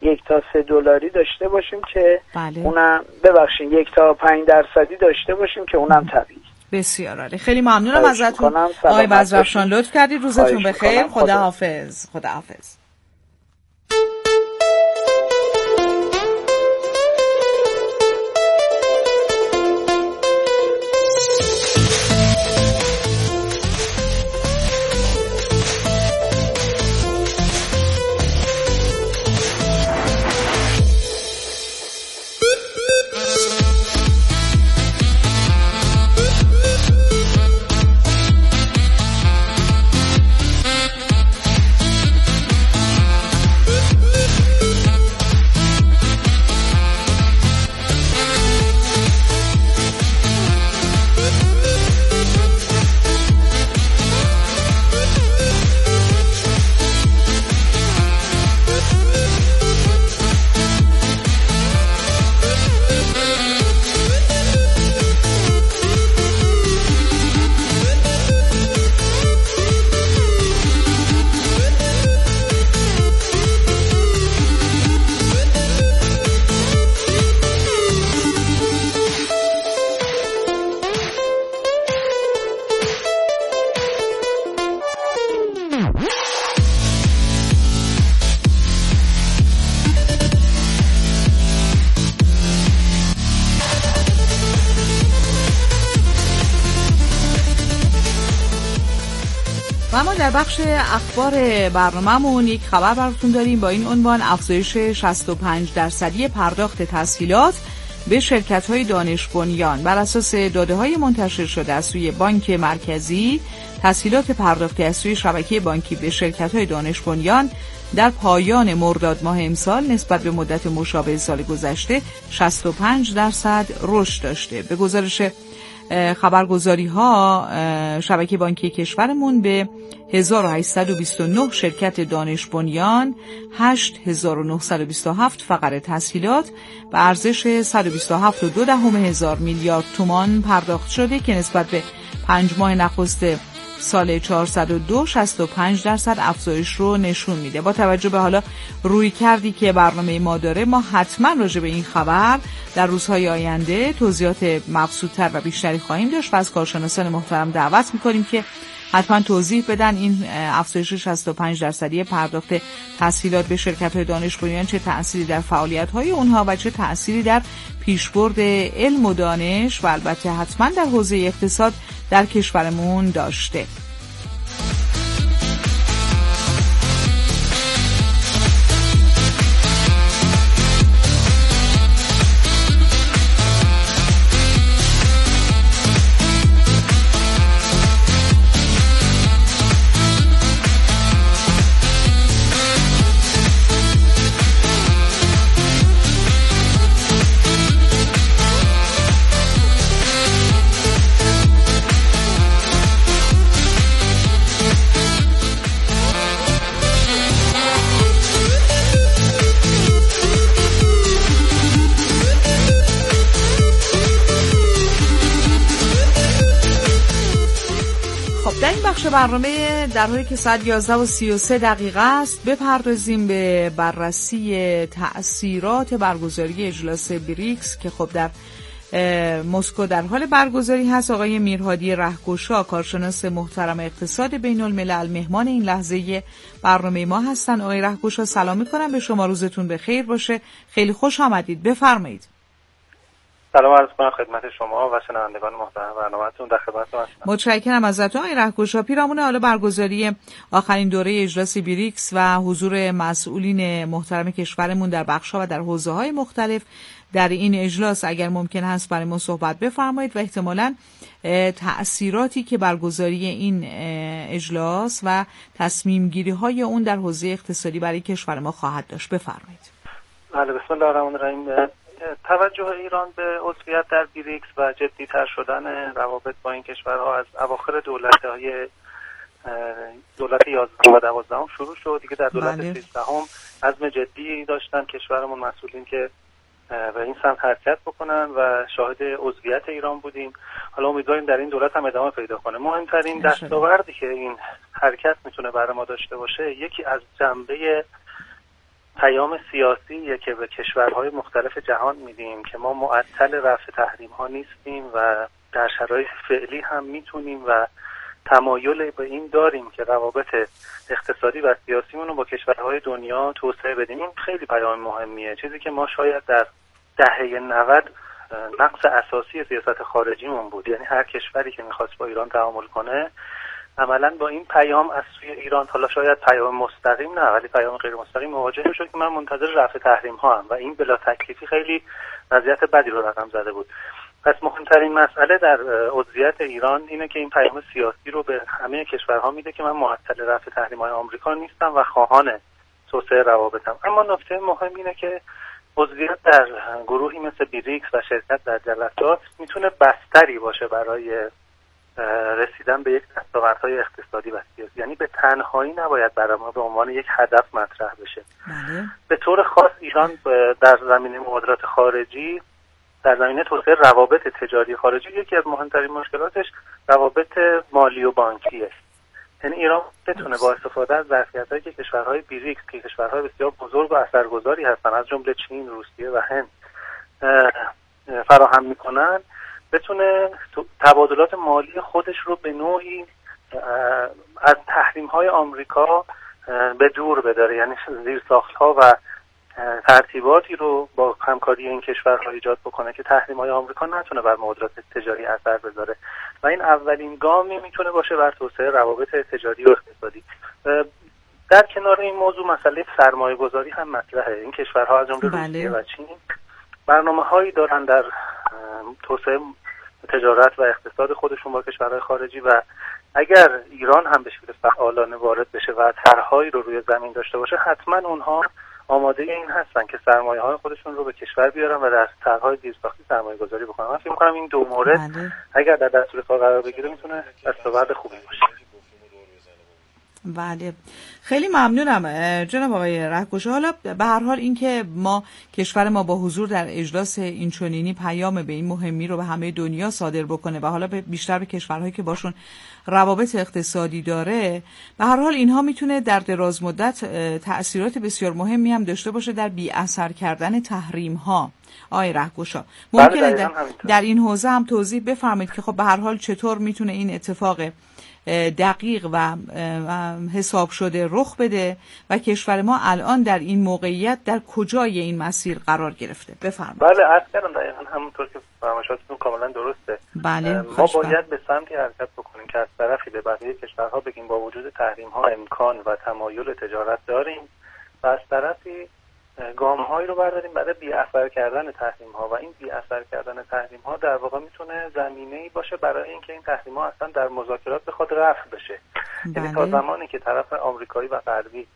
1 تا 3 دلاری داشته باشیم که بله. اونم ببخشید 1 تا 5% داشته باشیم که اونم طبیعی. بسیار عالی، خیلی ممنونم ازتون آقای بزرافشان، لطف کردید. روزتون بخیر. خداحافظ. خداحافظ. ما در بخش اخبار برنامه‌مون یک خبر براتون داریم با این عنوان: افزایش 65% پرداخت تسهیلات به شرکت‌های دانش بنیان. بر اساس داده‌های منتشر شده از سوی بانک مرکزی، تسهیلات پرداختی از سوی شبکه بانکی به شرکت‌های دانش بنیان در پایان مرداد ماه امسال نسبت به مدت مشابه سال گذشته 65% رشد داشته. به گزارش خبرگزاری ها، شبکه بانکی کشورمون به 1829 شرکت دانش بنیان 8927 فقره تسهیلات به ارزش 127.2 میلیارد تومان پرداخت شده که نسبت به 5 ماه نخست سال 402 65% افزایش رو نشون میده. با توجه به حالا روی کردی که برنامه ما داره، ما حتما راجع به این خبر در روزهای آینده توضیحات مبسوط‌تر و بیشتری خواهیم داشت و از کارشناسان محترم دعوت میکنیم که حتما توضیح بدن این افزایش 65% پرداخت تسهیلات به شرکت‌های دانش بنیان چه تأثیری در فعالیت‌های اونها و چه تأثیری در پیشبرد علم و دانش و البته حتما در حوزه اقتصاد در کشورمون داشته. برنامه در حالی که ساعت 11:33 است بپردازیم به بررسی تأثیرات برگزاری اجلاس بریکس که خب در مسکو در حال برگزاری هست. آقای میرهادی رهگشا، کارشناس محترم اقتصاد بین الملل، مهمان این لحظه برنامه ما هستن. آقای رهگشا سلام میکنم به شما، روزتون بخیر باشه، خیلی خوش آمدید، بفرمایید. سلام عرض کنم خدمت شما و شنوندگان محترم برنامه‌تون، در خدمتتون هستم. متشکرم ازتون آقای رهگشا. پیرامون حالا برگزاری آخرین دوره اجلاس بریکس و حضور مسئولین محترم کشورمون در بخش‌ها و در حوزه‌های مختلف در این اجلاس، اگر ممکن هست برای ما صحبت بفرمایید و احتمالاً تأثیراتی که برگزاری این اجلاس و تصمیم گیری‌های اون در حوزه اقتصادی برای کشور ما خواهد داشت. بفرمایید. بله، بسم الله الرحمن الرحیم. توجه ایران به عضویت در بریکس و جدی‌تر شدن روابط با این کشورها از اواخر دولت 11 و 12 شروع شد. دیگه در دولت 13 عزم جدی داشتن کشورمون مسئولین که به این سمت حرکت بکنن و شاهد عضویت ایران بودیم. حالا امیدواریم در این دولت هم ادامه پیدا کنه. مهمترین دستاوردی که این حرکت میتونه برای ما داشته باشه، یکی از جنبه پیام سیاسیه که به کشورهای مختلف جهان میدیم که ما معطل رفع تحریم ها نیستیم و در شرایط فعلی هم میتونیم و تمایل به این داریم که روابط اقتصادی و سیاسیمون رو با کشورهای دنیا توسعه بدیم. این خیلی پیام مهمیه، چیزی که ما شاید در دهه 90 نقص اساسی سیاست خارجیمون بود. یعنی هر کشوری که میخواست با ایران تعامل کنه عملاً با این پیام از سوی ایران، حالا شاید پیام مستقیم نه ولی پیام غیر مستقیم مواجه شد که من منتظر رفع تحریم ها ام و این بلا تکلیفی خیلی وضعیت بدی رو رقم زده بود. پس مهمترین مسئله در عضویت ایران اینه که این پیام سیاسی رو به همه کشورها میده که من معطل رفع تحریم‌های آمریکا نیستم و خواهان توسعه روابطم. اما نکته مهم اینه که عضویت در گروهی مثل بریکس و شرکت در جلسات میتونه بستری باشه برای رسیدن به یک دستاوردهای اقتصادی و سیاسی. یعنی به تنهایی نباید برای ما به عنوان یک هدف مطرح بشه. به طور خاص ایران در زمینه مبادلات خارجی، در زمینه توسعه روابط تجاری خارجی، یکی از مهمترین مشکلاتش روابط مالی و بانکی است. یعنی ایران بتونه با استفاده از ظرفیت‌هایی که کشورهای بریکس که کشورهای بسیار بزرگ و اثرگذاری هستن از جمله چین، روسیه و هند فراهم میکنن، بتونه تبادلات مالی خودش رو به نوعی از تحریم‌های آمریکا به دور بداره. یعنی زیرساخت‌ها و ترتیباتی رو با همکاری این کشورها ایجاد بکنه که تحریم‌های آمریکا نتونه بر مبادلات تجاری اثر بذاره و این اولین گامی میتونه باشه بر توسعه روابط تجاری و اقتصادی. در کنار این موضوع مسئله سرمایه‌گذاری هم مطرحه. این کشورها از جمله روسیه و چین برنامه‌هایی دارن در توسعه تجارت و اقتصاد خودشون با کشورهای خارجی و اگر ایران هم به شکل فعالانه وارد بشه و طرح‌هایی رو روی زمین داشته باشه، حتما اونها آماده این هستن که سرمایه‌های خودشون رو به کشور بیارن و در طرح‌های زیرساختی سرمایه‌گذاری بکنن. من فکر می‌کنم این دو مورد اگر در دستور کار قرار بگیره میتونه دستاورد خوبی باشه. بله، خیلی ممنونم جناب آقای رهگشا. حالا به هر حال اینکه کشور ما با حضور در اجلاس اینچنینی پیام به این مهمی رو به همه دنیا صادر بکنه و حالا بیشتر به کشورهایی که باشون روابط اقتصادی داره، به هر حال اینها میتونه در دراز مدت تأثیرات بسیار مهمی هم داشته باشه در بی اثر کردن تحریم ها. آقای رهگشا ممکنه در این حوزه هم توضیح بفرمایید که خب به هر حال چطور میتونه این اتفاق دقیق و حساب شده رخ بده و کشور ما الان در این موقعیت در کجای این مسیر قرار گرفته؟ بفرمایید. بله، عرض کردم دقیقاً همونطور که فرمایشاتتون کاملا درسته. بله، ما باید به سمتی حرکت بکنیم که از طرفی به بقیه کشورها بگیم با وجود تحریم ها امکان و تمایل تجارت داریم و از طرفی گام‌هایی رو برداریم برای بی اثر کردن تحریم‌ها و این بی اثر کردن تحریم‌ها در واقع میتونه زمینه‌ای باشه برای اینکه این تحریم‌ها اصلا در مذاکرات بخواد رفع بشه. یعنی تا زمانی که طرف آمریکایی و غربی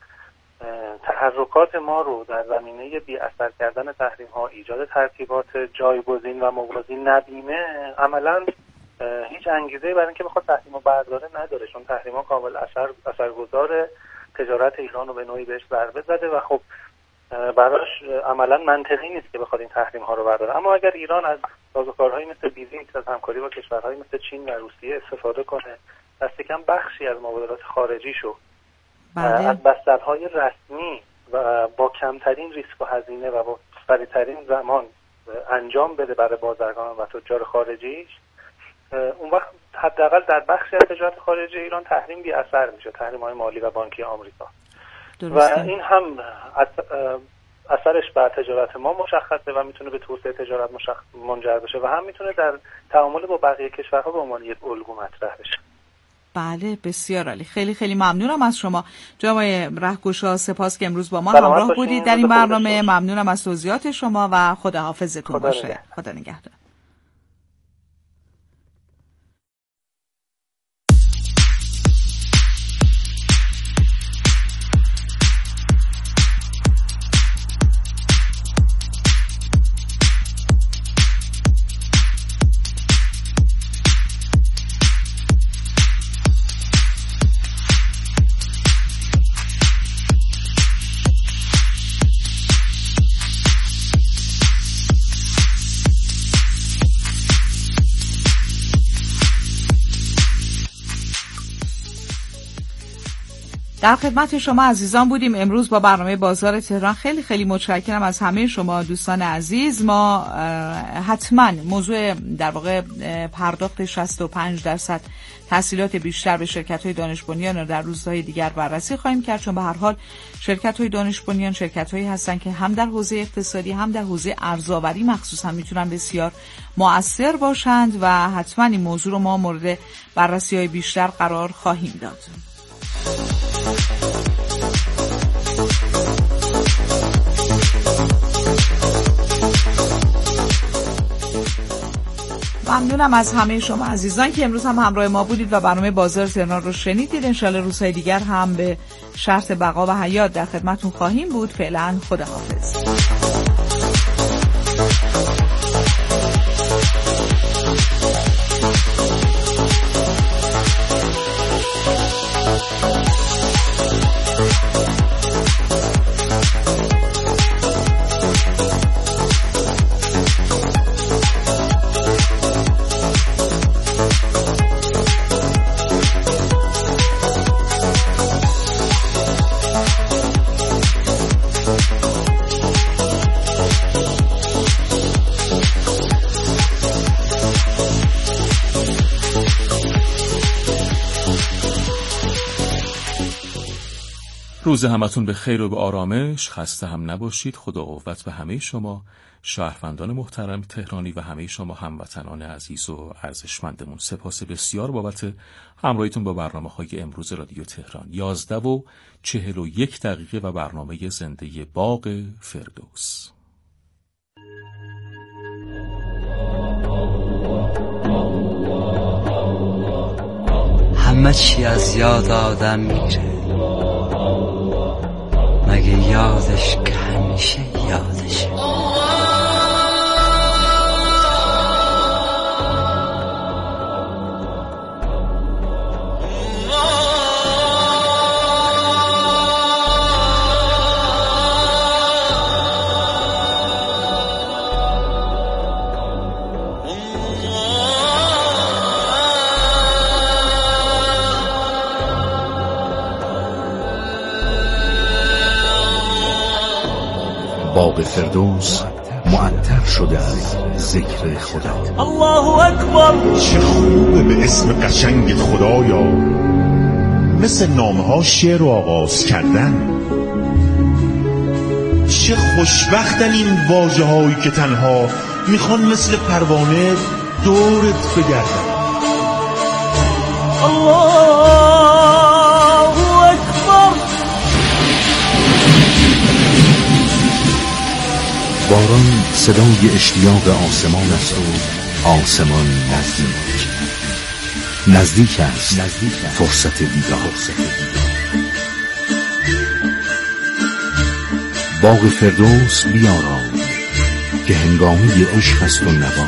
تحرکات ما رو در زمینه بی اثر کردن تحریم‌ها، ایجاد ترتیبات جایگزین و موازی نبینه، عملاً هیچ انگیزه‌ای برای اینکه بخواد تحریم‌ها برداره نداره، چون تحریم‌ها کامل اثرگذار تجارت ایران رو به نوعی بهش ضربه زده و خب براش عملا منطقی نیست که بخواد این تحریم ها رو برداره. اما اگر ایران از سازوکارهایی مثل بریکس، از همکاری با کشورهایی مثل چین و روسیه استفاده کنه، دست کم بخشی از مبادلات خارجیشو از بسترهای رسمی و با کمترین ریسک و هزینه و با سریعترین زمان انجام بده برای بازرگانان و تجار خارجیش، اون وقت حداقل در بخشی از تجارت خارجی ایران تحریم بی اثر میشه، تحریم‌های مالی و بانکی آمریکا. درسته. و این هم اثرش بر تجارت ما مشخصه و میتونه به توسعه تجارت منجر بشه و هم میتونه در تعامل با بقیه کشورها به عنوان یک الگو مطرح بشه. بله، بسیار عالی. خیلی خیلی ممنونم از شما جناب رهگشا. سپاس که امروز با ما همراه بودید در این برنامه. ممنونم از توضیحات شما و خداحافظتون باشه. خدا نگهدار. در خدمت شما عزیزان بودیم امروز با برنامه بازار تهران. خیلی خیلی متشکرم از همه شما دوستان عزیز. ما حتما موضوع در واقع پرداخت 65% تسهیلات بیشتر به شرکت‌های دانش بنیان رو در روزهای دیگر بررسی خواهیم کرد، چون به هر حال شرکت‌های دانش بنیان شرکت‌هایی هستن که هم در حوزه اقتصادی هم در حوزه ارزآوری مخصوصا میتونن بسیار مؤثر باشند و حتما این موضوع رو ما مورد بررسی‌های بیشتر قرار خواهیم داد. ممنونم از همه شما عزیزان که امروز هم همراه ما بودید و برنامه بازار تهران رو شنیدید. انشالله روزهای دیگر هم به شرط بقا و حیات در خدمتون خواهیم بود. فعلا خداحافظ. روز همتون به خیر و به آرامش، خسته هم نباشید. خدا قوت به همه شما شهروندان محترم تهرانی و همه شما هموطنان عزیز و ارزشمندمون. سپاس بسیار بابت همراهیتون با برنامه‌های امروز رادیو تهران. 11:41 و برنامه زنده باغ فردوس. همه چی از یاد آدم میره مگه یادش که همیشه یادشه. باغ فردوس معطر شده از ذکر خدا. الله اکبر. چه خوبه به اسم قشنگ خدایا مثل نامه ها شعر رو آغاز کردن. چه خوشبختن این واژه هایی که تنها میخوان مثل پروانه دورت بگردن. الله اکبر. باران صدای اشتیاق آسمان است و آسمان نزدیک است فرصت دیدار. باغ فردوس بیارای که هنگامی عشق است و نوا.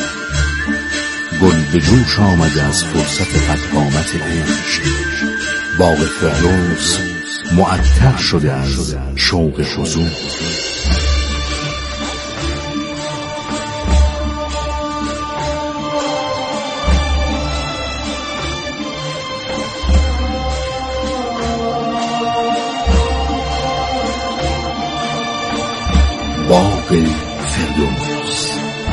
گل به جوش آمده از فرصت قدقامت عشق. باغ فردوس معطر شده از شوق حضور. باغ فردوس.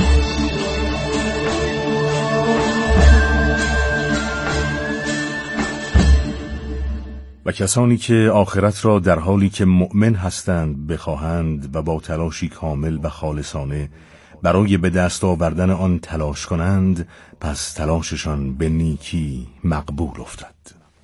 و کسانی که آخرت را در حالی که مؤمن هستند بخواهند و با تلاشی کامل و خالصانه برای به دست آوردن آن تلاش کنند، پس تلاششان به نیکی مقبول افتد.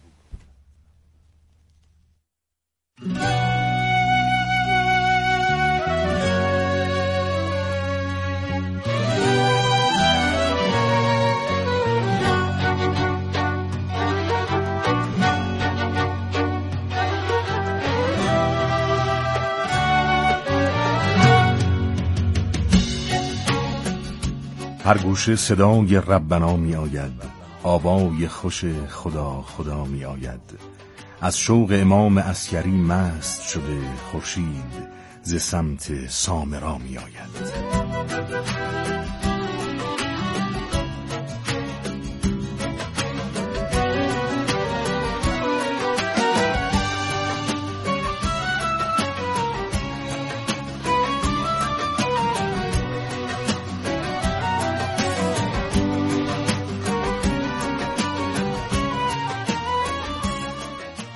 هر گوشه صدای ربنا می آید، آوای خوش خدا خدا می آید. از شوق امام عسکری مست شده خورشید، ز سمت سامرا می آید.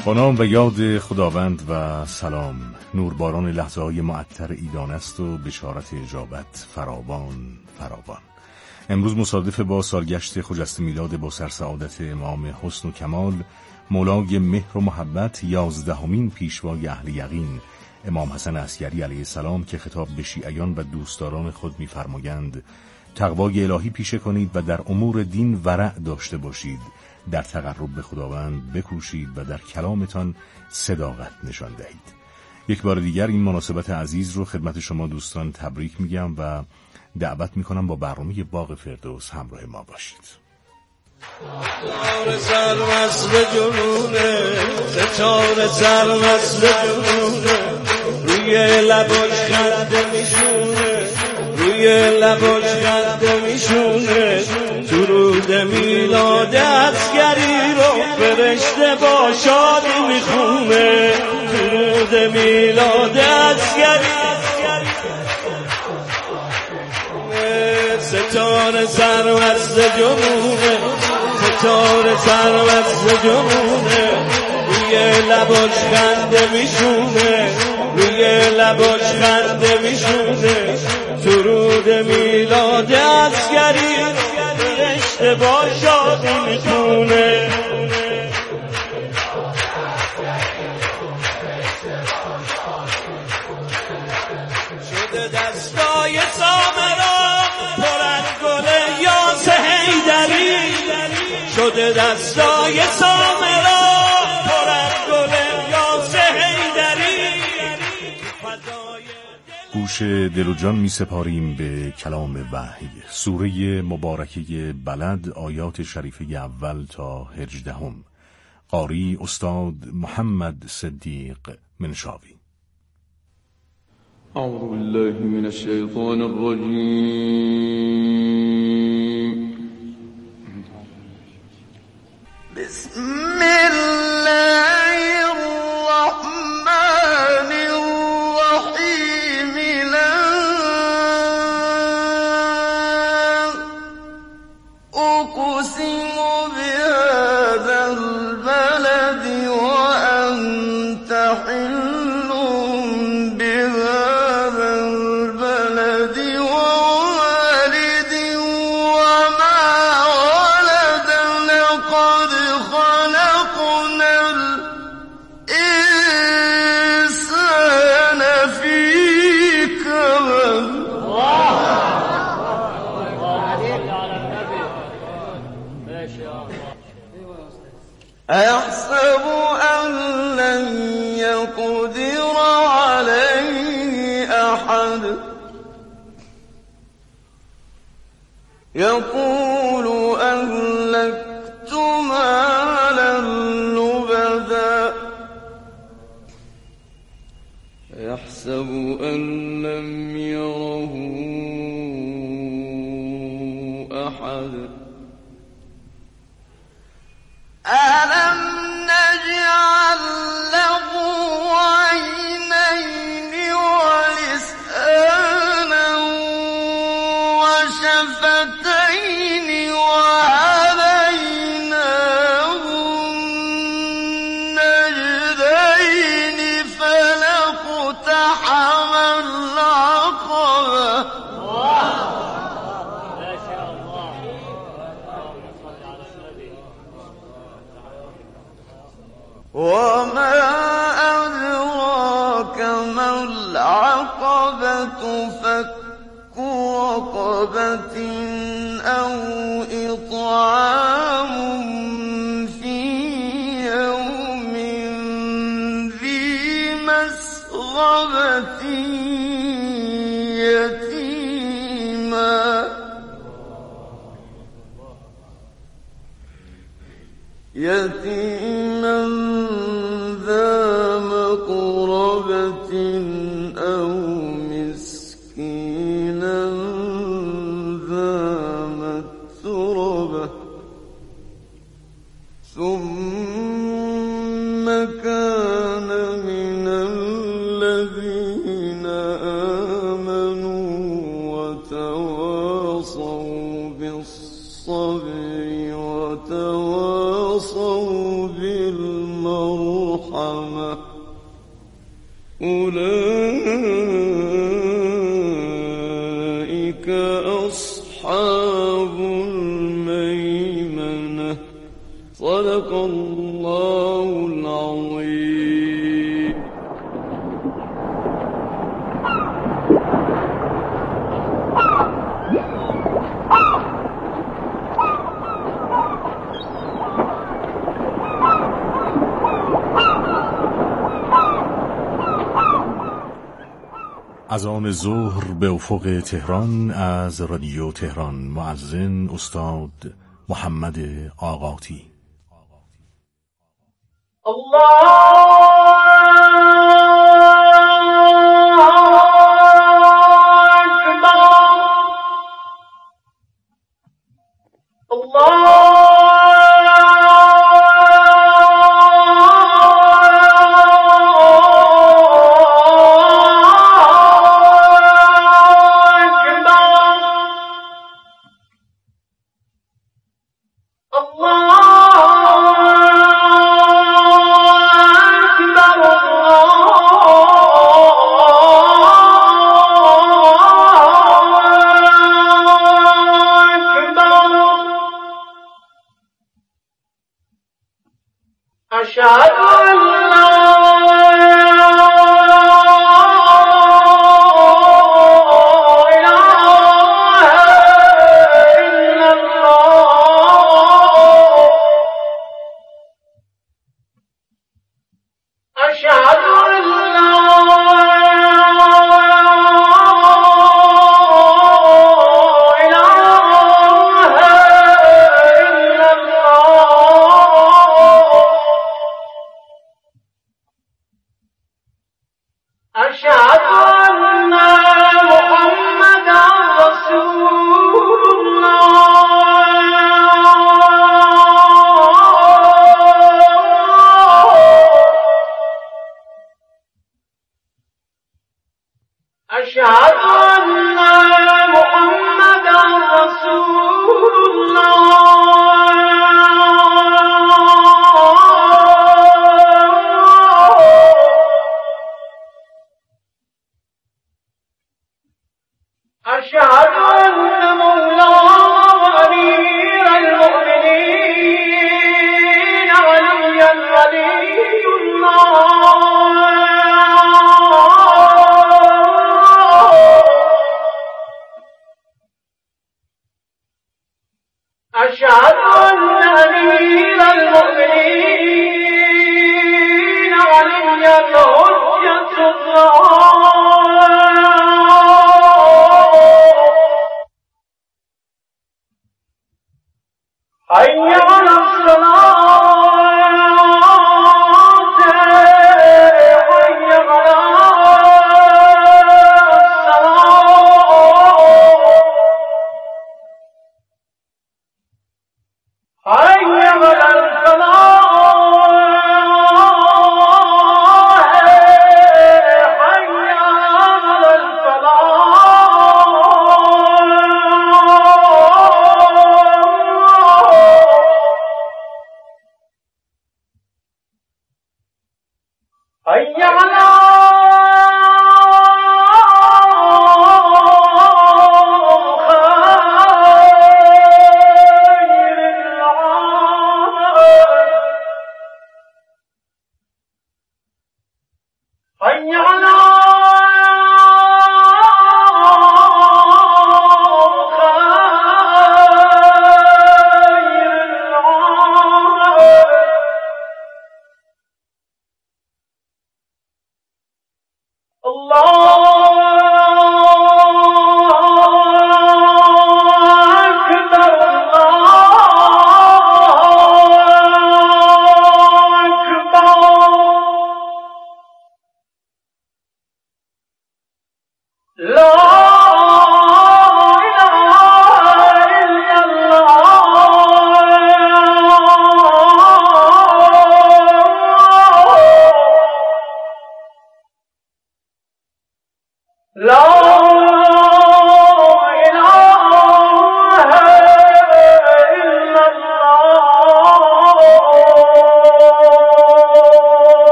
با نام و یاد خداوند و سلام. نورباران لحظه های معطر ایدان است و بشارت اجابت فراوان فراوان. امروز مصادف با سالگشت خجسته میلاد با سرسعادت امام حسن و کمال مولای مهر و محبت 11مین پیشوای اهل یقین امام حسن عسکری علیه السلام که خطاب به شیعیان و دوستداران خود می‌فرمایند تقوای الهی پیشه کنید و در امور دین ورع داشته باشید، در تقرب به خداوند بکوشید و در کلامتان صداقت نشان دهید. یک بار دیگر این مناسبت عزیز رو خدمت شما دوستان تبریک میگم و دعوت میکنم با برنامه باغ فردوس همراه ما باشید. ستاره سرمست جنونه، ستاره سرمست جنونه، روی لباش خنده میشونه، روی لباش خنده میشونه، درود میلاد عسکری رو فرشته با شادی میخونه، درود میلاد عسکری. ستاره سرمست جنونه، ستاره سرمست جنونه، روی لباش خنده میشونه، روی لباش خنده میشونه، درود میلاد عسکری فرشته با شادی میخونه. شده دستای سامرا پرند گل یاس حیدری، شده دستای سامرا پرند گل یاس حیدری. گوش دل و جان می سپاریم به کلام وحی، سوره مبارکه بلد، آیات شریفه اول تا 18. قاری استاد محمد صدیق منشاوی. اعوذ بالله من الشیطان الرجیم. بسم الله الرحمن الرحیم. لا اقسم بهذا البلد وانت حل بهذا البلد ووالد وما ولد. لقد خلقنا الإنسان في كبد. أيحسب أن لن يقدر عليه أحد، يقول أهلكت مالا لبدا، يحسب أن لم يره أحد. ألم نجعل له عينين ولسانا وشفتين وهديناه النجدين فلاقتحم العقبة. وما أدراك ما العقبة، فك رقبة أو إطعام في يوم ذي مسغبة يتيما ذا مقربة أو مسكينا ذا متربة ثم كان من الذين آمنوا وتواصوا بالصبر وتواصوا أولئك أصحاب الميمنة صدق الله العظيم. از آن ظهر به افق تهران از رادیو تهران، مؤذن استاد محمد آقاتی.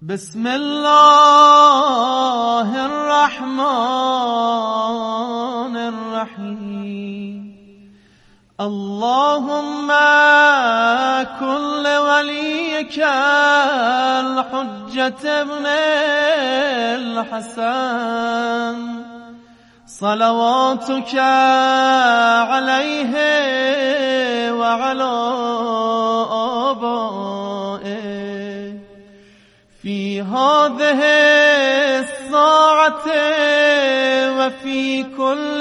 بسم الله الرحمن الرحیم. اللهم كن وليك الحجة ابن الحسن صلواتك عليه وعلى آبائه في هذه الساعة وفي كل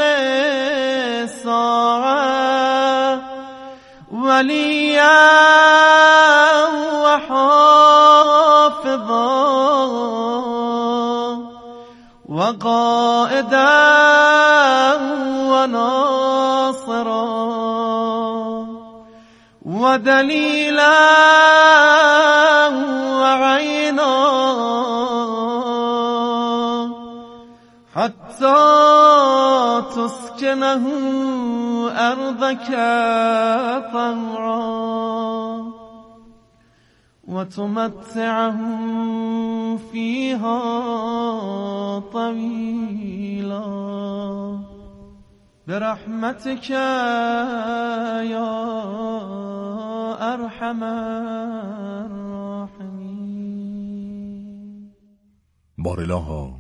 ساعة وليا وحافظا وقائدا وناصرا ودليلا وعينا حتى تسكنه أرضك طوعا وتمتعهم فيها طويلا برحمتك يا أرحم الراحمين. بارالها،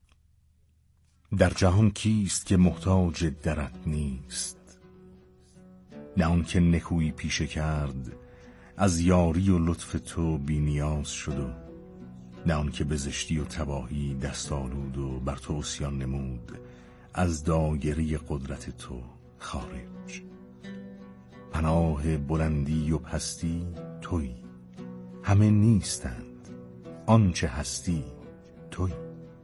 در جهان کیست که محتاج درت نیست؟ نه آن که نکویی پیشه کرد از یاری و لطف تو بی نیاز شد و نه آن که به زشتی و تباهی دست آلود و بر تو عصیان نمود از دایره قدرت تو خارج. پناه بلندی و پستی تویی، همه نیستند، آنچه هستی تویی.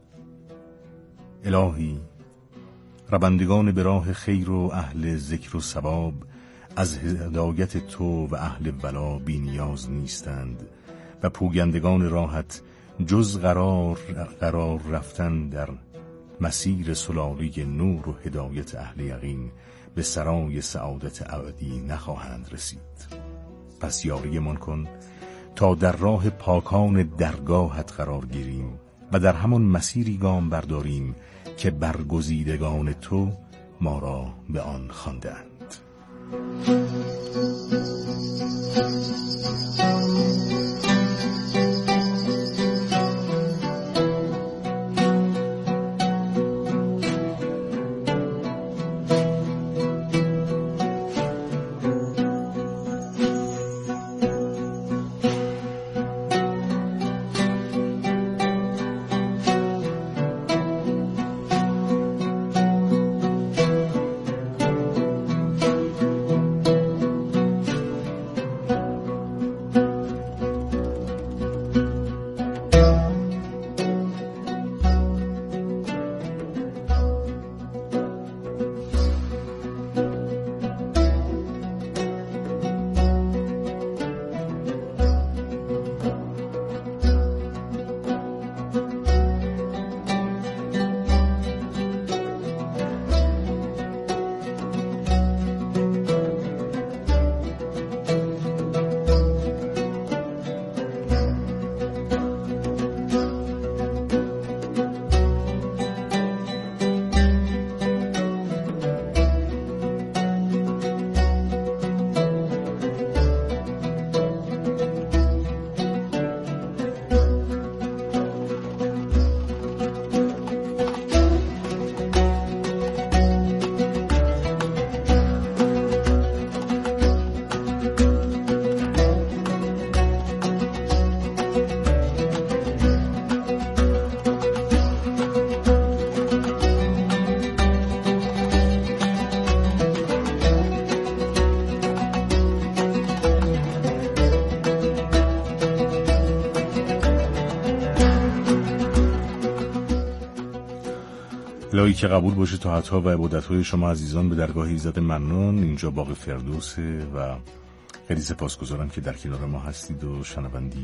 الهی، روندگان به راه خیر و اهل ذکر و ثواب از هدایت تو و اهل ولا بی نیاز نیستند و پوگندگان راحت جز قرار رفتن در مسیر سلاله نور و هدایت اهل یقین به سرای سعادت ابدی نخواهند رسید. پس یاریمان کن تا در راه پاکان درگاهت قرار گیریم و در همان مسیری گام برداریم که برگزیدگان تو ما را به آن خوانده‌اند. الهی که قبول باشه طاعت‌ها و عبادت‌های شما عزیزان به درگاه ایزد منان. اینجا باغ فردوسه و خیلی سپاسگزارم که در کنار ما هستید و شنوندی